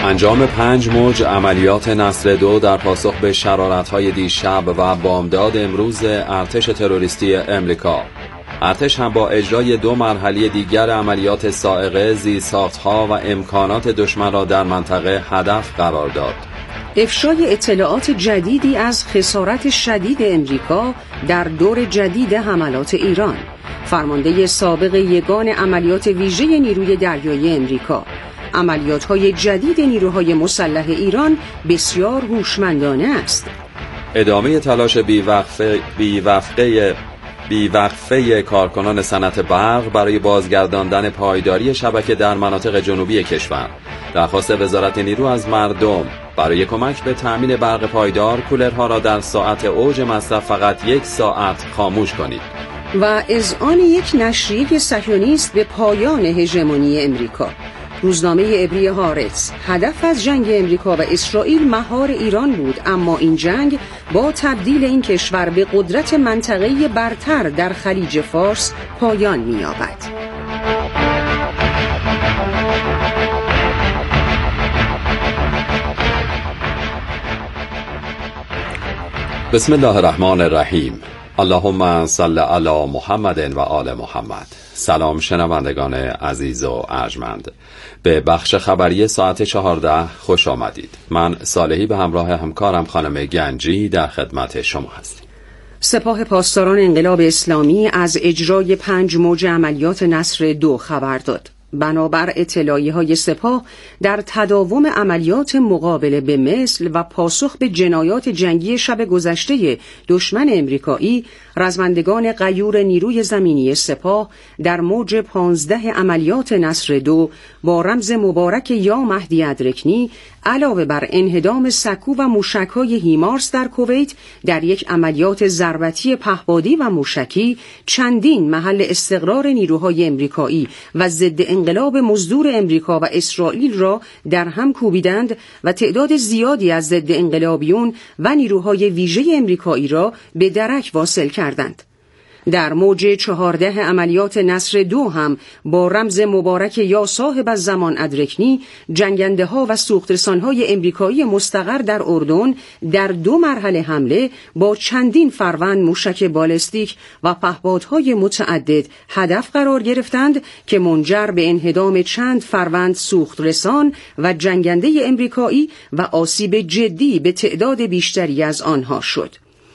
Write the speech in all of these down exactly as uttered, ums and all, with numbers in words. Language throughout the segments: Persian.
انجام پنج موج عملیات نصر دو در پاسخ به شرارت‌های دیشب و بامداد امروز ارتش تروریستی امریکا. ارتش هم با اجرای دو مرحله دیگر عملیات صاعقه زیرساخت‌ها و امکانات دشمن را در منطقه هدف قرار داد. افشای اطلاعات جدیدی از خسارت شدید امریکا در دور جدید حملات ایران. فرمانده سابق یگان عملیات ویژه نیروی دریایی امریکا: عملیات‌های جدید نیروهای مسلح ایران بسیار هوشمندانه است. ادامه تلاش بی‌وقفه بی‌وقفه بی‌وقفه کارکنان صنعت برق برای بازگرداندن پایداری شبکه در مناطق جنوبی کشور. درخواست وزارت نیرو از مردم برای کمک به تأمین برق پایدار، کولرها را در ساعت اوج مصرف فقط یک ساعت خاموش کنید. و اذعان یک نشریه صهیونیست به پایان هژمونی امریکا. روزنامه عبری هارتز: هدف از جنگ امریکا و اسرائیل مهار ایران بود، اما این جنگ با تبدیل این کشور به قدرت منطقه‌ای برتر در خلیج فارس پایان می‌یابد. بسم الله الرحمن الرحیم. اللهم صل علی محمد و آل محمد. سلام شنوندگان عزیز و ارجمند، به بخش خبری ساعت چهارده خوش آمدید. من صالحی به همراه همکارم خانم گنجی در خدمت شما هستیم. سپاه پاسداران انقلاب اسلامی از اجرای پنج موج عملیات نصر دو خبر داد. بنابر اطلاعیه‌های سپاه، در تداوم عملیات مقابله به مثل و پاسخ به جنایات جنگی شب گذشته دشمن امریکایی، رزمندگان غیور نیروی زمینی سپاه در موج پانزده عملیات نصر دو با رمز مبارک یا مهدی ادرکنی، علاوه بر انهدام سکو و موشک‌های هیمارس در کویت، در یک عملیات ضربتی پهپادی و موشکی چندین محل استقرار نیروهای امریکایی و ضد انقلاب مزدور امریکا و اسرائیل را در هم کوبیدند و تعداد زیادی از ضد انقلابیون و نیروهای ویژه امریکایی را به درک واصل کردند. در موج چهارده عملیات نصر دو هم با رمز مبارک یا صاحب الزمان ادرکنی، جنگنده ها و سوخترسان های امریکایی مستقر در اردن در دو مرحله حمله با چندین فروند موشک بالستیک و پهپادهای متعدد هدف قرار گرفتند که منجر به انهدام چند فروند سوخترسان و جنگنده امریکایی و آسیب جدی به تعداد بیشتری از آنها شد.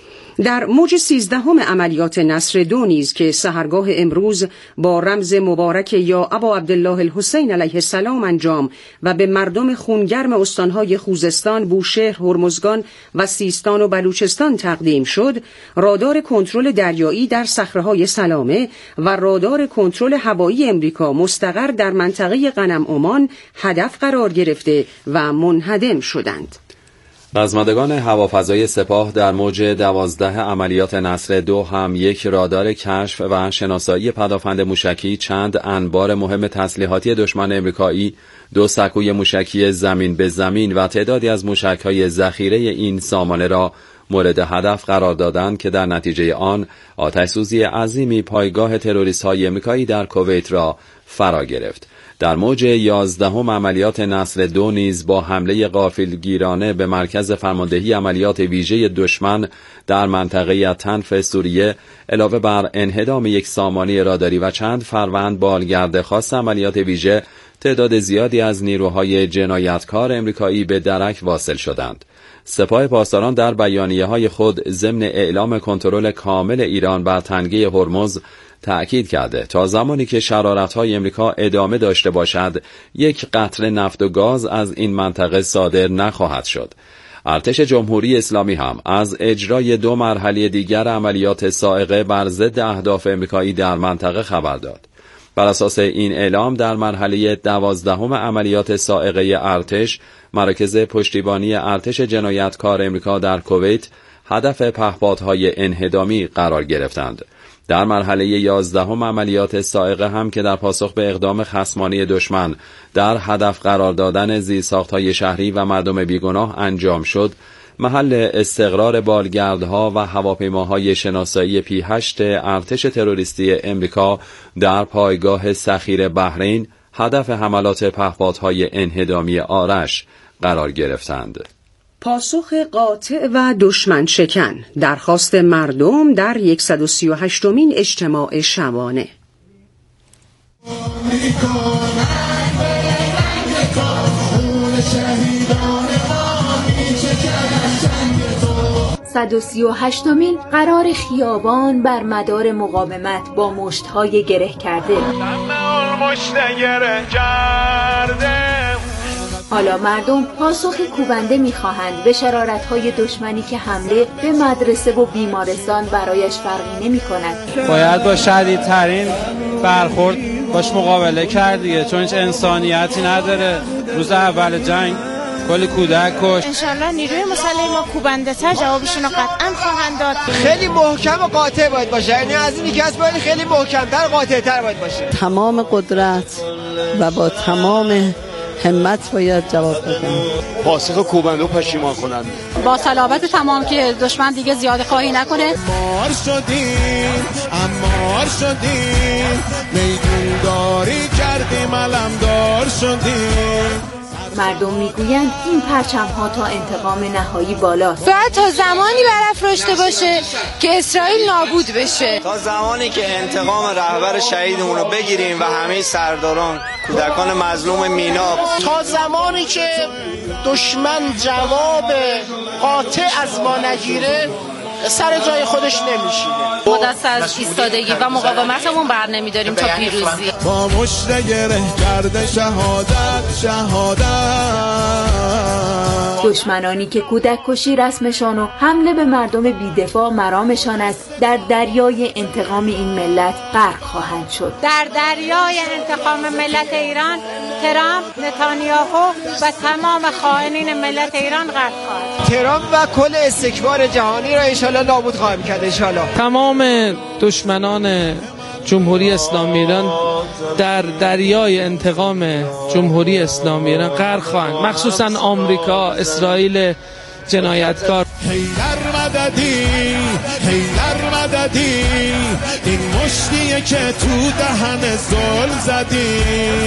در موج سیزدهم عملیات نصر دو نیز که سحرگاه امروز با رمز مبارک یا ابا عبدالله الحسین علیه السلام انجام و به مردم خونگرم استانهای خوزستان، بوشهر، هرمزگان و سیستان و بلوچستان تقدیم شد، رادار کنترل دریایی در صخره‌های سلامه و رادار کنترل هوایی امریکا مستقر در منطقه غنم عمان هدف قرار گرفته و منهدم شدند. رزمندگان هوافضای سپاه در موج دوازده عملیات نصر دو هم یک رادار کشف و شناسایی پدافند موشکی، چند انبار مهم تسلیحاتی دشمن امریکایی، دو سکوی موشکی زمین به زمین و تعدادی از موشک‌های ذخیره این سامانه را مورد هدف قرار دادند که در نتیجه آن آتش‌سوزی عظیمی پایگاه تروریست‌های امریکایی در کویت را فرا گرفت. در موج یازدهم عملیات نصر دو نیز با حمله غافلگیرانه به مرکز فرماندهی عملیات ویژه دشمن در منطقه تنف سوریه، علاوه بر انهدام یک سامانه راداری و چند فروند بالگرد خاص عملیات ویژه، تعداد زیادی از نیروهای جنایتکار امریکایی به درک واصل شدند. سپاه پاسداران در بیانیه‌های خود ضمن اعلام کنترل کامل ایران بر تنگه هرمز تأکید کرده تا زمانی که شرارت‌های امریکا ادامه داشته باشد، یک قطره نفت و گاز از این منطقه صادر نخواهد شد. ارتش جمهوری اسلامی هم از اجرای دو مرحله دیگر عملیات صاعقه بر ضد اهداف امریکایی در منطقه خبر داد. بر اساس این اعلام، در مرحله دوازدهم عملیات صاعقه ارتش، مراکز پشتیبانی ارتش جنایتکار امریکا در کویت هدف پهپادهای انهدامی قرار گرفتند. در مرحله یازدهم عملیات صاعقه هم که در پاسخ به اقدام خصمانه دشمن در هدف قرار دادن زیرساخت‌های شهری و مردم بیگناه انجام شد، محل استقرار بالگردها و هواپیماهای شناسایی پی هشت ارتش تروریستی امریکا در پایگاه سخیر بحرین هدف حملات پهپادهای انهدامی آرش قرار گرفتند. پاسخ قاطع و دشمن شکن، درخواست مردم در صد و سی و هشتمین اجتماع شبانه. صد و سی و هشتمین قرار خیابان بر مدار مقاومت با مشت‌های گره کرده. حالا مردم پاسخ کوبنده می‌خواهند به شرارت‌های دشمنی که حمله به مدرسه و بیمارستان برایش فرقی نمی‌کند. باید با شدیدترین برخورد باش مقابله کرد دیگه، چون هیچ انسانیتی نداره. روز اول جنگ کلی کودک کشت. انشالله نیروی مسلح ما کوبنده تر جوابشون رو قطعا خواهند داد. خیلی محکم و قاطع باید باشه، یعنی از اینی که از باید خیلی محکم‌تر قاطع‌تر باید باشه. تمام قدرت و با تمام همت باید جواب بدن. پاسخ کوبنده و پشیمان کنند. با صلابت تمام که دشمن دیگه زیاده خواهی نکنه. مار شدیم امار شدیم، میدون داری کردیم علمدار شدیم. مردم میگویند این پرچم‌ها تا انتقام نهایی بالاست. باید تا زمانی برافراشته باشه که اسرائیل نابود بشه، تا زمانی که انتقام رهبر شهیدمون رو بگیریم و همه سرداران کودکان مظلوم مینا، تا زمانی که دشمن جواب قاطع از ما نگیره سر جای خودش نمیشینه. ما دست از ایستادگی و مقاومتمون بر نمیداریم تا پیروزی. با مشت گره کرده شهادت شهادت. دشمنانی که کودک کشی رسمشان و حمله به مردم بی‌دفاع مرامشان است، در دریای انتقام این ملت غرق خواهند شد. در دریای انتقام ملت ایران ترامپ، نتانیاهو و تمام خائنین ملت ایران غرق خواهند. ترامپ و کل استکبار جهانی را انشالله نابود خواهیم کرد انشالله. تمام دشمنان جمهوری اسلامی ایران در دریای انتقام جمهوری اسلامی ایران غرق خواهند، مخصوصا آمریکا، اسرائیل جنایتکار. حیدر مددی حیدر مددی، این مشتیه که تو دهن ظلم زدی.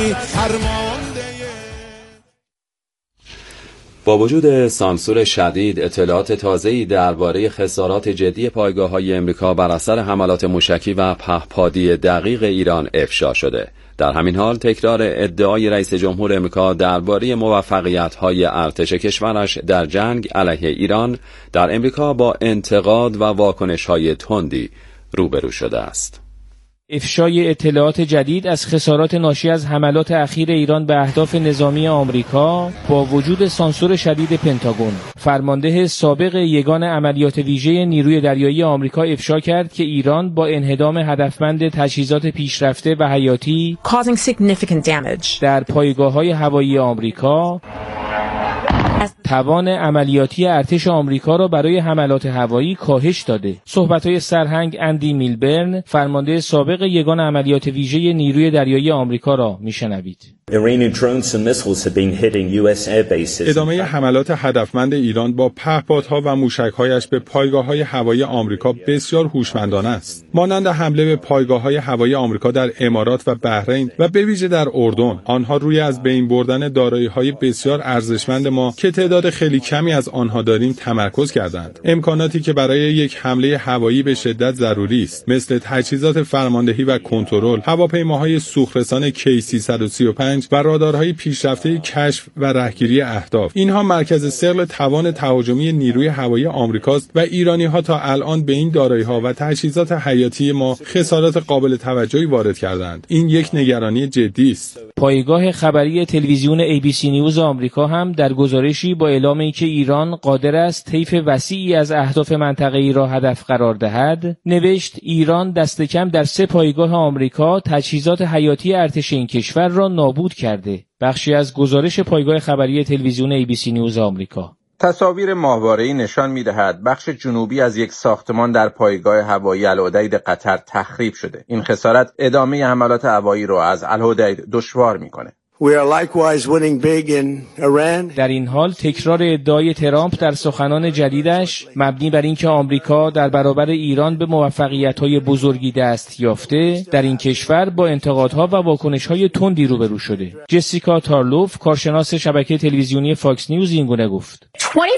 با وجود سانسور شدید، اطلاعات تازه‌ای درباره خسارات جدی پایگاه‌های امریکا بر اثر حملات موشکی و پهپادی دقیق ایران افشا شده. در همین حال تکرار ادعای رئیس جمهور امریکا درباره موفقیت‌های ارتش کشورش در جنگ علیه ایران در امریکا با انتقاد و واکنش‌های تندی روبرو شده است. افشای اطلاعات جدید از خسارات ناشی از حملات اخیر ایران به اهداف نظامی آمریکا با وجود سانسور شدید پنتاگون. فرمانده سابق یگان عملیات ویژه نیروی دریایی آمریکا افشا کرد که ایران با انهدام هدفمند تجهیزات پیشرفته و حیاتی در پایگاه‌های هوایی آمریکا توان عملیاتی ارتش آمریکا را برای حملات هوایی کاهش داده. صحبت‌های سرهنگ اندی میلبرن، فرمانده سابق یگان عملیات ویژه نیروی دریایی آمریکا را میشنوید. ادامه حملات هدفمند ایران با پهپادها و موشک‌هایش به پایگاه‌های هوایی آمریکا بسیار هوشمندانه است. مانند حمله به پایگاه‌های هوایی آمریکا در امارات و بحرین و به ویژه در اردن، آنها روی از بین بردن دارایی‌های بسیار ارزشمند ما که تعداد خیلی کمی از آنها داریم تمرکز کردند. امکاناتی که برای یک حمله هوایی به شدت ضروری است، مثل تجهیزات فرماندهی و کنترل، هواپیماهای سوخترسان کی سیصد و سی و پنج و رادارهای پیشرفته کشف و رهگیری اهداف. اینها مرکز ثقل توان تهاجمی نیروی هوایی آمریکاست و ایرانی‌ها تا الان به این دارایی‌ها و تجهیزات حیاتی ما خسارات قابل توجهی وارد کردند. این یک نگرانی جدی است. پایگاه خبری تلویزیون ای بی سی نیوز آمریکا هم در گزارشی با اعلام اینکه ایران قادر است طیف وسیعی از اهداف منطقه‌ای را هدف قرار دهد، نوشت ایران دست کم در سه پایگاه آمریکا تجهیزات حیاتی ارتش این کشور را نابود کرده. بخشی از گزارش پایگاه خبری تلویزیون ای بی سی نیوز آمریکا. تصاویر ماهواره‌ای نشان می‌دهد بخش جنوبی از یک ساختمان در پایگاه هوایی الحدید قطر تخریب شده. این خسارت ادامه حملات هوایی را از الحدید دشوار می‌کند. We are likewise winning big in Iran. در این حال تکرار ادعای ترامپ در سخنان جدیدش مبنی بر اینکه آمریکا در برابر ایران به موفقیت‌های بزرگی دست یافته، در این کشور با انتقادها و واکنش‌های تندی روبرو شده. جسیکا تارلوف، کارشناس شبکه تلویزیونی فاکس نیوز، این گونه گفت: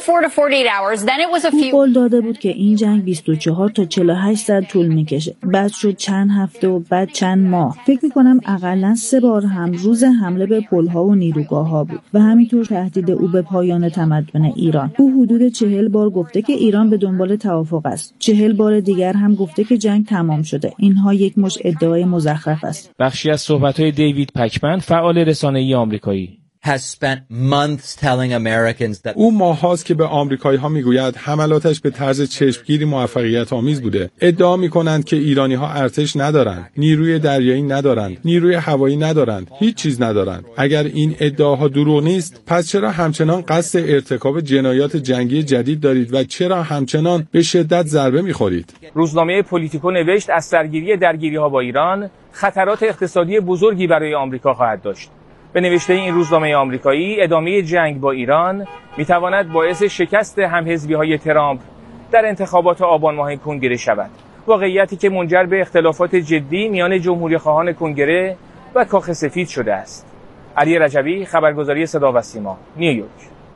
او قول داده بود که این جنگ بیست و چهار تا چهل و هشت ساعت طول می‌کشه. بعد شد چند هفته و بعد چند ماه. فکر می‌کنم حداقل سه بار هم روز حمله به پل‌ها و نیروگاه‌ها بود و همینطور تهدید او به پایان تمدن ایران. او حدود چهل بار گفته که ایران به دنبال توافق است. چهل بار دیگر هم گفته که جنگ تمام شده. اینها یک مش ادعای مزخرف است. بخشی از صحبت‌های دیوید پکمن، فعال رسانه‌ای آمریکایی: او ماهاست که به آمریکایی‌ها میگوید حملاتش به طرز چشمگیری موفقیت آمیز بوده. ادعا میکنند که ایرانی‌ها ارتش ندارند، نیروی دریایی ندارند، نیروی هوایی ندارند، هیچ چیز ندارند. اگر این ادعاها دروغ نیست، پس چرا همچنان قصد ارتکاب جنایات جنگی جدید دارید و چرا همچنان به شدت ضربه میخورید؟ روزنامه پولیتیکو نوشت از سرگیری درگیری‌ها با ایران خطرات اقتصادی بزرگی برای آمریکا خواهد داشت. به نوشته این روزنامه آمریکایی، ادامه جنگ با ایران میتواند باعث شکست همحزبی‌های ترامپ در انتخابات آبان ماه کنگره شود. واقعیتی که منجر به اختلافات جدی میان جمهوری‌خواهان کنگره و کاخ سفید شده است. علی رجبی، خبرگزاری صدا و سیما، نیویورک.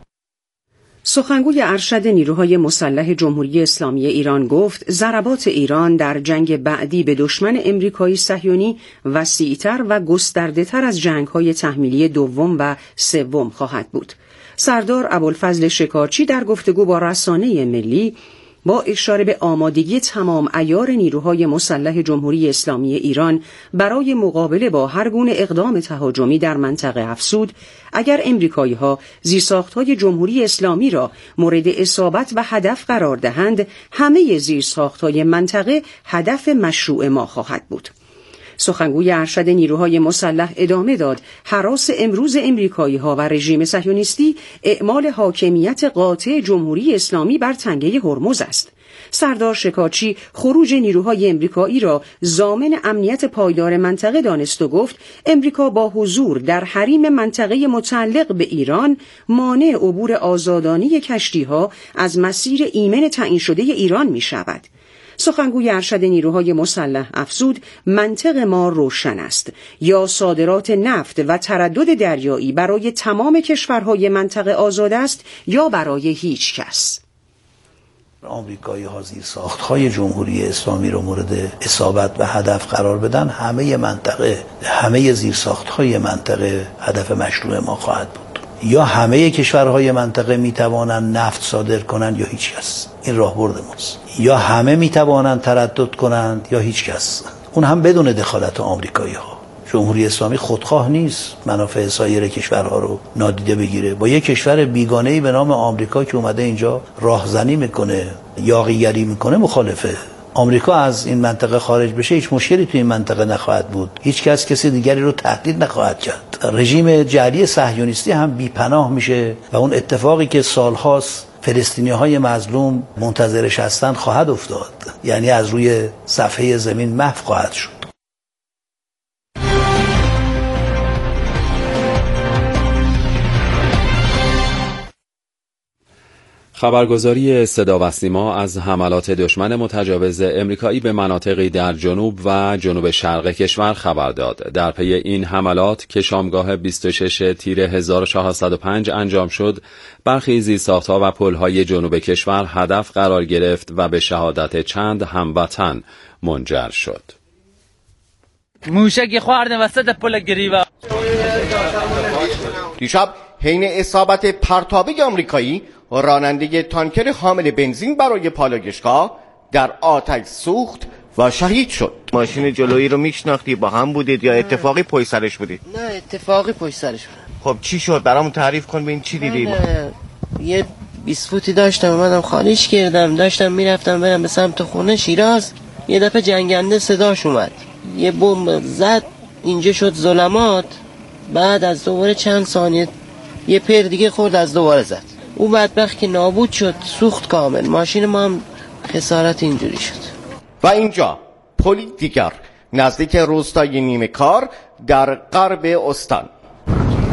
سخنگوی ارشد نیروهای مسلح جمهوری اسلامی ایران گفت ضربات ایران در جنگ بعدی به دشمن امریکایی صهیونی وسیع‌تر و گسترده‌تر از جنگ‌های تحمیلی دوم و سوم خواهد بود. سردار ابوالفضل شکارچی در گفتگو با رسانه ملی با اشاره به آمادگی تمام عیار نیروهای مسلح جمهوری اسلامی ایران برای مقابله با هر گونه اقدام تهاجمی در منطقه افزود اگر امریکایی‌ها زیرساخت‌های جمهوری اسلامی را مورد اصابت و هدف قرار دهند، همه زیرساخت‌های منطقه هدف مشروع ما خواهد بود. سخنگوی ارشد نیروهای مسلح ادامه داد هراس امروز امریکایی‌ها و رژیم صهیونیستی اعمال حاکمیت قاطع جمهوری اسلامی بر تنگه هرمز است. سردار شکارچی خروج نیروهای امریکایی را ضامن امنیت پایدار منطقه دانست و گفت امریکا با حضور در حریم منطقه متعلق به ایران مانع عبور آزادانه کشتی‌ها از مسیر ایمن تعیین شده ایران می‌شود. سخنگوی ارشد نیروهای مسلح افزود منطق ما روشن است، یا صادرات نفت و تردد دریایی برای تمام کشورهای منطقه آزاد است یا برای هیچ کس. آمریکایی ها زیرساخت‌های جمهوری اسلامی رو مورد اصابت و هدف قرار بدن، همه منطقه همه زیرساخت‌های منطقه هدف مشروع ما خواهد بود. یا همه کشورهای منطقه میتوانند نفت صادر کنند یا هیچ کس. این راهبرد ماست. یا همه میتوانند تردد کنند یا هیچ کس. اون هم بدون دخالت آمریکایی ها. جمهوری اسلامی خودخواه نیست منافع سایر کشورها رو نادیده بگیره. با یک کشور بیگانه‌ای به نام آمریکا که اومده اینجا راهزنی میکنه، یاغیگری میکنه، مخالفه. آمریکا از این منطقه خارج بشه هیچ مشکلی توی این منطقه نخواهد بود. هیچ کس کسی دیگری رو تهدید نخواهد کرد. رژیم جعلی صهیونیستی هم بی‌پناه میشه و اون اتفاقی که سالهاست فلسطینی‌های مظلوم منتظرش هستن خواهد افتاد. یعنی از روی صفحه زمین محو خواهد شد. خبرگزاری صدا و سیما از حملات دشمن متجاوز امریکایی به مناطقی در جنوب و جنوب شرق کشور خبر داد. در پی این حملات که شامگاه بیست و شش تیر هزار و چهارصد و پنج انجام شد، برخی زیرساخت‌ها و پل‌های جنوب کشور هدف قرار گرفت و به شهادت چند هموطن منجر شد. موشک خواردن وسط پل گریوه. دیشب حین اصابت پرتابه آمریکایی، راننده تانکر حامل بنزین برای پالایشگاه در آتش سوخت و شهید شد. ماشین جلویی رو میشناختی؟ با هم بودید یا اتفاقی پشت سرش بودید؟ نه اتفاقی پشت سرش بود. خب چی شد؟ برامون تعریف کن ببین چی دیدی؟ یه بیست فوتی داشتم اومدم خالیش کردم، داشتم میرفتم برم به سمت خونه شیراز، یه دفعه جنگنده صداش اومد، یه بمب زد، اینجا شد ظلمات. بعد از دوباره چند ثانیه یه پر دیگه خورد، از دوباره زد. او بدبخت که نابود شد، سوخت کامل. ماشین ما هم خسارت اینجوری شد. و اینجا پلی دیگر نزدیک روستای نیمه کار در غرب استان.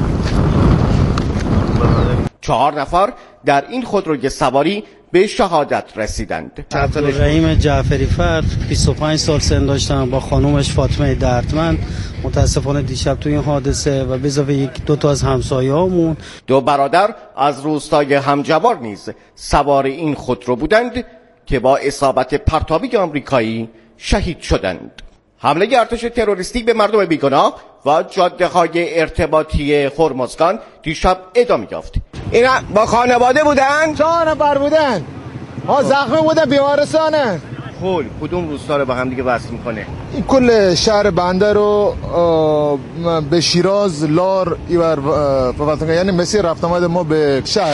چهار نفر در این خودروی سواری به شهادت رسیدند. عبدالرحیم جعفری فر بیست و پنج سال سن داشتم، با خانومش فاطمه دردمند. متاسفانه دیشب تو این حادثه و به اضافه یک دو تا از همسایه‌هامون، دو برادر از روستای همجوار نیز سوار این خودرو بودند که با اصابت پرتابی آمریکایی شهید شدند. حمله ارتش تروریستی به مردم بیگناه و جاده‌های ارتباطی هرمزگان دیشب ادامه یافت. اینا با خانواده بودن؟ چهار نفر بودن. ها زخمی بودن، بیمارستانه. خب کدوم روستا رو با هم دیگه وصل میکنه؟ این کل شهر بنده رو به شیراز، لار ایور، یعنی مسیر رفت آمد ما به شهر.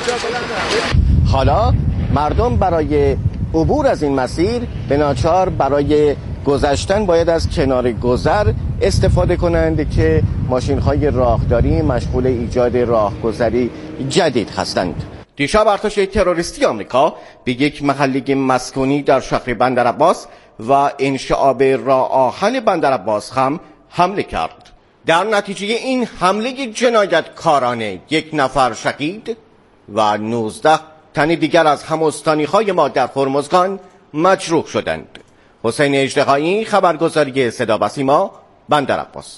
حالا مردم برای عبور از این مسیر به ناچار برای گذشتن باید از کنار گذر استفاده کنند که ماشین‌های راهداری مشغول ایجاد راهگذری جدید هستند. دیشب ارتش تروریستی آمریکا به یک محله مسکونی در شهر بندرعباس و انشعاب راه آهن بندرعباس هم حمله کرد. در نتیجه این حمله جنایتکارانه یک نفر شهید و نوزده تن دیگر از هم‌استانی‌های ما در هرمزگان مجروح شدند. حسین اژدهایی، خبرگزاری صدا و سیما، بندرعباس.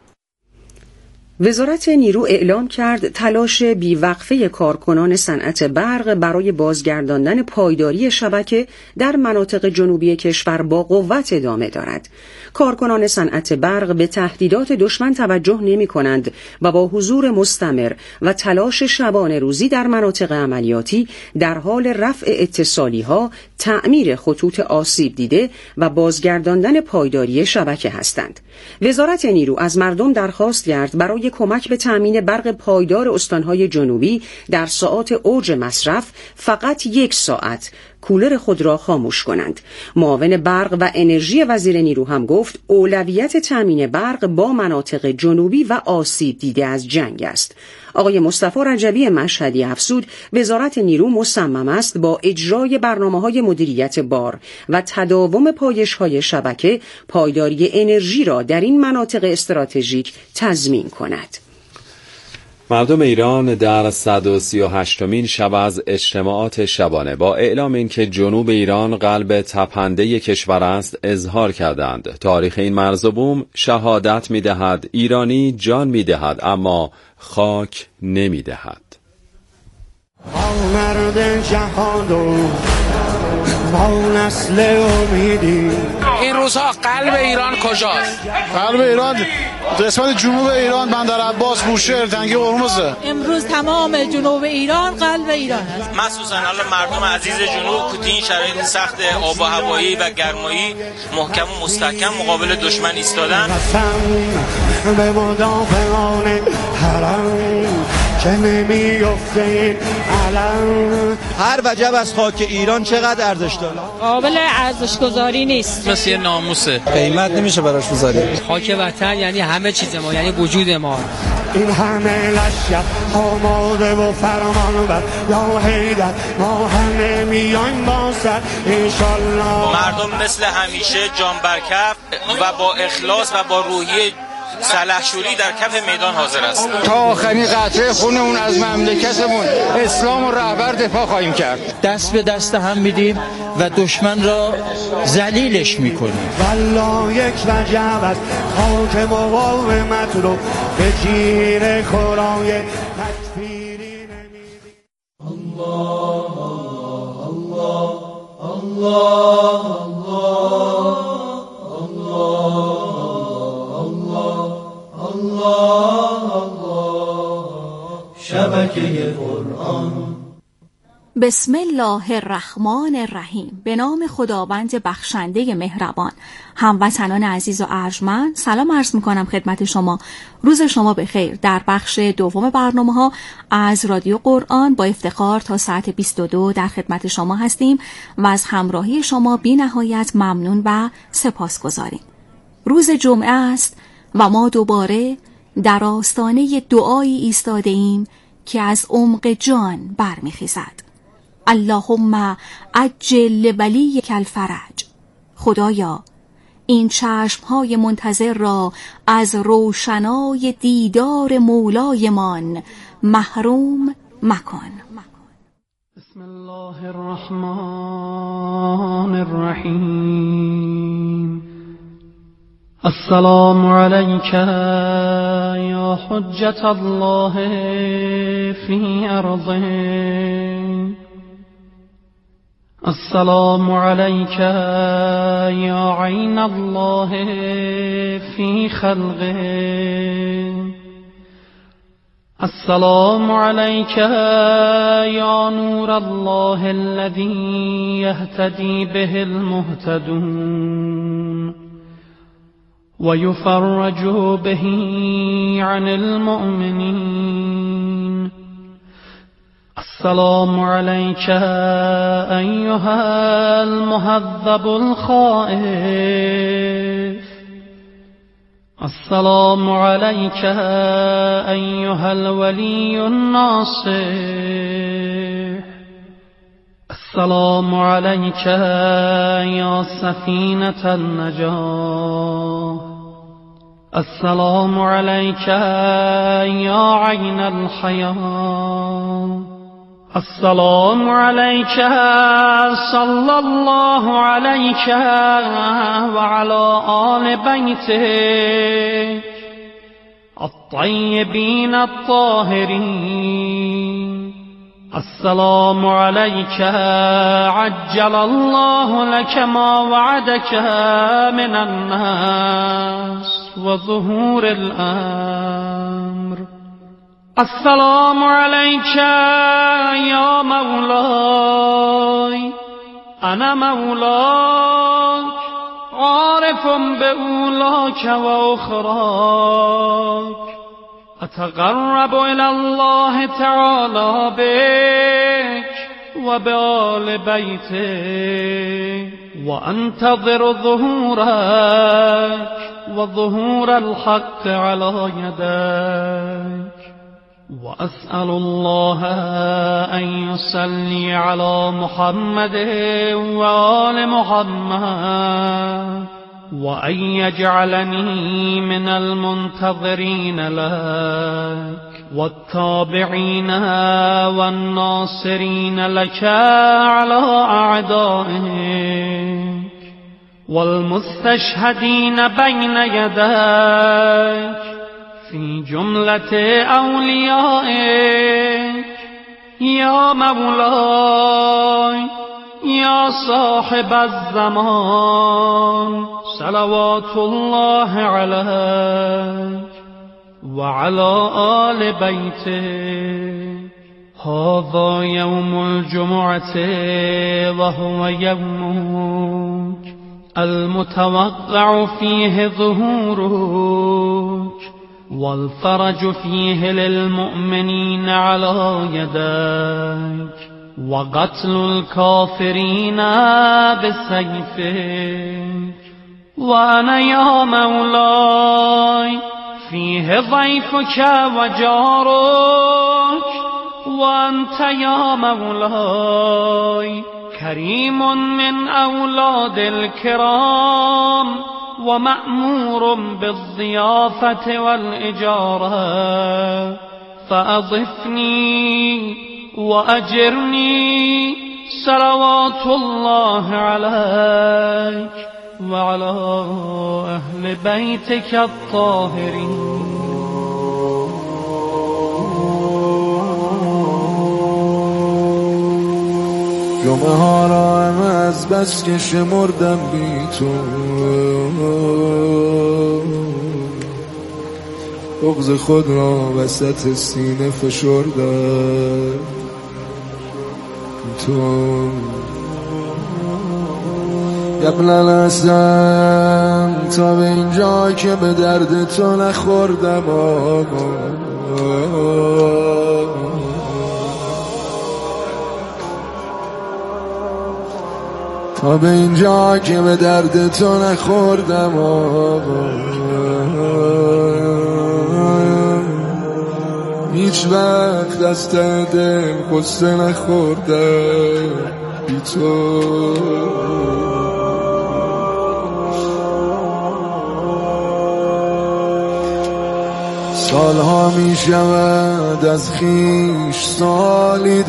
وزارت نیرو اعلام کرد تلاش بیوقفه کارکنان صنعت برق برای بازگرداندن پایداری شبکه در مناطق جنوبی کشور با قوت ادامه دارد. کارکنان صنعت برق به تهدیدات دشمن توجه نمی کنند و با حضور مستمر و تلاش شبانه روزی در مناطق عملیاتی در حال رفع اتصالی ها، تعمیر خطوط آسیب دیده و بازگرداندن پایداری شبکه هستند. وزارت نیرو از مردم درخواست کرد برای کمک به تأمین برق پایدار استانهای جنوبی در ساعات اوج مصرف فقط یک ساعت کولر خود را خاموش کنند. معاون برق و انرژی وزیر نیرو هم گفت اولویت تأمین برق با مناطق جنوبی و آسیب دیده از جنگ است. آقای مصطفی رجبی مشهدی افزود وزارت نیرو مصمم است با اجرای برنامه‌های مدیریت بار و تداوم پایش‌های شبکه پایداری انرژی را در این مناطق استراتژیک تضمین کند. مردم ایران در صد و سی و هشتمین شب از اجتماعات شبانه با اعلام اینکه جنوب ایران قلب تپنده کشور است اظهار کردند. تاریخ این مرز و بوم شهادت می‌دهد ایرانی جان می‌دهد اما خاک نمی‌دهد. مرد جهادو ما نسل امیدی. این روزها قلب ایران کجاست؟ قلب ایران قسمت جنوب ایران، بندرعباس، بوشهر، تنگی هرمزه. امروز تمام جنوب ایران قلب ایران است. مخصوصا حالا مردم عزیز جنوب که این شرایط سخت آب و هوایی و گرمایی محکم و مستحکم مقابل دشمن ایستادن. به مدافعان حرم که نمی‌افته این علم. هر وجب از خاک ایران چقدر ارزش داره؟ قابل ارزش گذاری نیست. مثل ناموسه. قیمت نمیشه براش بذاریم. خاک وطن یعنی همه چیز ما، یعنی وجود ما. این همه لشکر آماده و فرمان بر یا حیدر ما همه میایم با سر انشالله. مردم مثل همیشه جان برکف و با اخلاص و با روحیه سلحشوری در کف میدان حاضر است. تا آخرین قطره خونمون از مملکتمون اسلام و رهبر دفاع خواهیم کرد. دست به دست هم میدیم و دشمن را ذلیلش میکنیم. والله یک وجب از خاک مقاومت رو به جیر خورای تکفیری نمیدیم. الله الله الله شبکه قرآن. بسم الله الرحمن الرحیم. به نام خداوند بخشنده مهربان. هموطنان عزیز و ارجمند، سلام عرض میکنم خدمت شما. روز شما بخیر. در بخش دوم برنامه ها از رادیو قرآن با افتخار تا ساعت بیست و دو در خدمت شما هستیم و از همراهی شما بی نهایت ممنون و سپاسگزاریم. روز جمعه است و ما دوباره در آستانه دعایی ایستاده ایم که از عمق جان برمیخیزد. اللهم عجل ولیک الفرج. خدایا این چشمهای منتظر را از روشنای دیدار مولایمان محروم مکن. بسم الله الرحمن الرحیم. السلام علیک یا حجة الله فی ارضه. السلام علیک یا عین الله فی خلقه. السلام علیک یا نور الله الذی یهتدی به المهتدون و یفرج به عن المؤمنین. السلام علیک ایها المهذب الخائف. السلام علیک ایها الولی الناصح. السلام علیک یا سفینة النجاة. السلام علیک یا عین الحیاة. السلام علیک صلی الله علیک و علی آل بیتک الطیبین الطاهرین. السلام علیک عجل الله لك ما وعدك من الناس و ظهور الامر. السلام علیک یا مولاي انا مولاک عارف بأولاک و اخراک. اتقرب الى الله تعالی بك و بآل بیتک و انتظر ظهورک و ظهور الحق على يدك. وأسأل الله أن يصلي على محمد وآل محمد وأن يجعلني من المنتظرين لك والتابعين والناصرين لك على أعدائك والمستشهدين بين يديك في جملة أوليائك. يا مولاي يا صاحب الزمان صلوات الله عليك وعلى آل بيتك. هذا يوم الجمعة وهو يومك المتوقع فيه ظهورك والفرج فيه للمؤمنين على يديك وقتل الكافرين بسيفك. وأنا يا مولاي فيه ضيفك وجارك وأنت يا مولاي كريم من أولاد الكرام ومأمور بالضيافة والإجارة. فأضفني وأجرني صلوات الله عليك وعلى أهل بيتك الطاهرين. جمعه ها را هم از بس که شمردم بی تو بغض خود را وسط سینه فشردم. تو قبلا هستم تا به اینجا که به درد تو نخوردم آقا. تا به اینجا که به درد تو نخوردم آقا. هیچ وقت از ته دل قصه نخوردم بی تو. سالها می شود از خیش سالی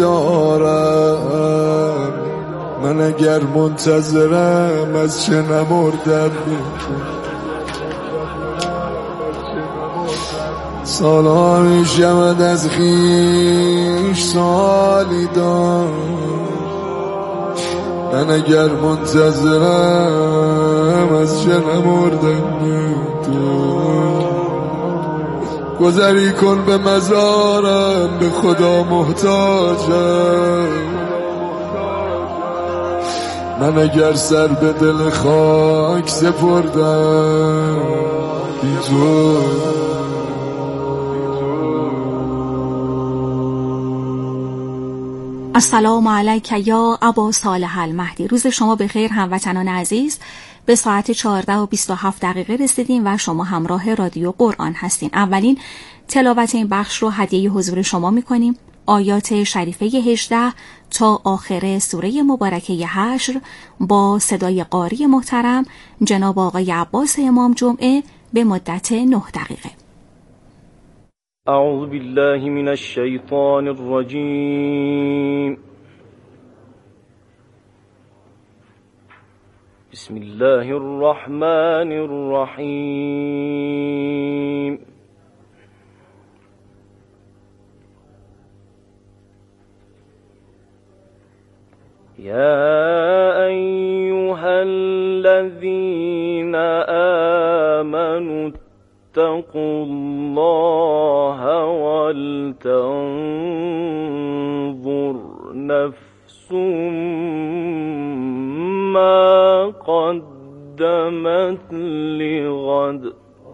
دارم، من اگر منتظرم از چه نمردم میتون. سالها می شود از خیش سالی دارم، من اگر منتظرم از چه نمردم میتون. گذری کن به مزارم، به خدا محتاجم، من اگر سر به دل خاک سپردم بی تو. السلام علیک یا ابا صالح المهدی. روز شما بخیر هموطنان عزیز. به ساعت چهارده و بیست و هفت دقیقه رسیدیم و شما همراه رادیو قرآن هستین. اولین تلاوت این بخش رو هدیه حضور شما میکنیم. آیات شریفه هجده تا آخر سوره مبارکه حشر با صدای قاری محترم جناب آقای عباس امام جمعه به مدت نه دقیقه. اعوذ بالله من الشیطان الرجیم. بسم الله الرحمن الرحیم. یا ایها الذین آمنوا اتقوا الله ولتنظر نفس ما قدمت لغد.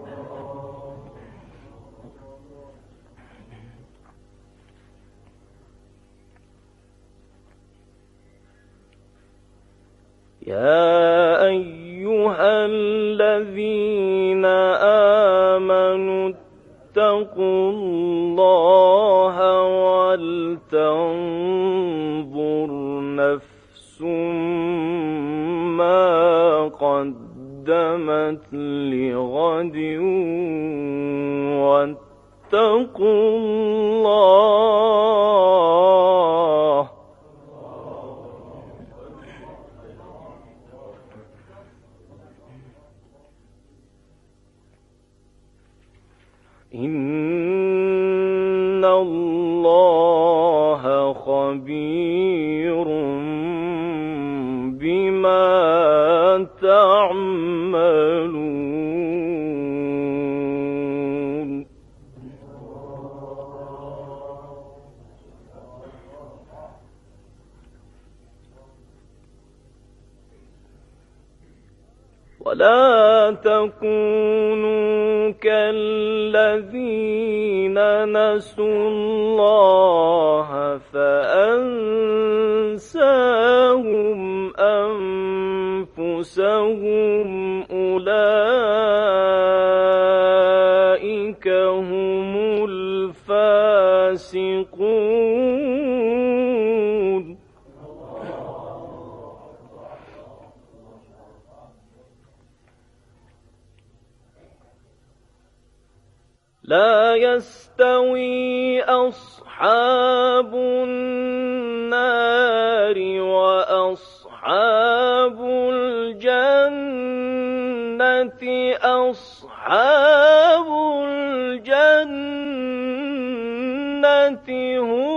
يا أيها الذين آمنوا اتقوا الله ولتنظر نفس ما قدمت لغد واتقوا الله إن الله خبير بما تعملون. ولا تكونوا كالذين نسوا الله فأنساهم أنفسهم أولئك هم الفاسقون. لا يستوي أصحاب النار وأصحاب الجنة أصحاب الجنة هم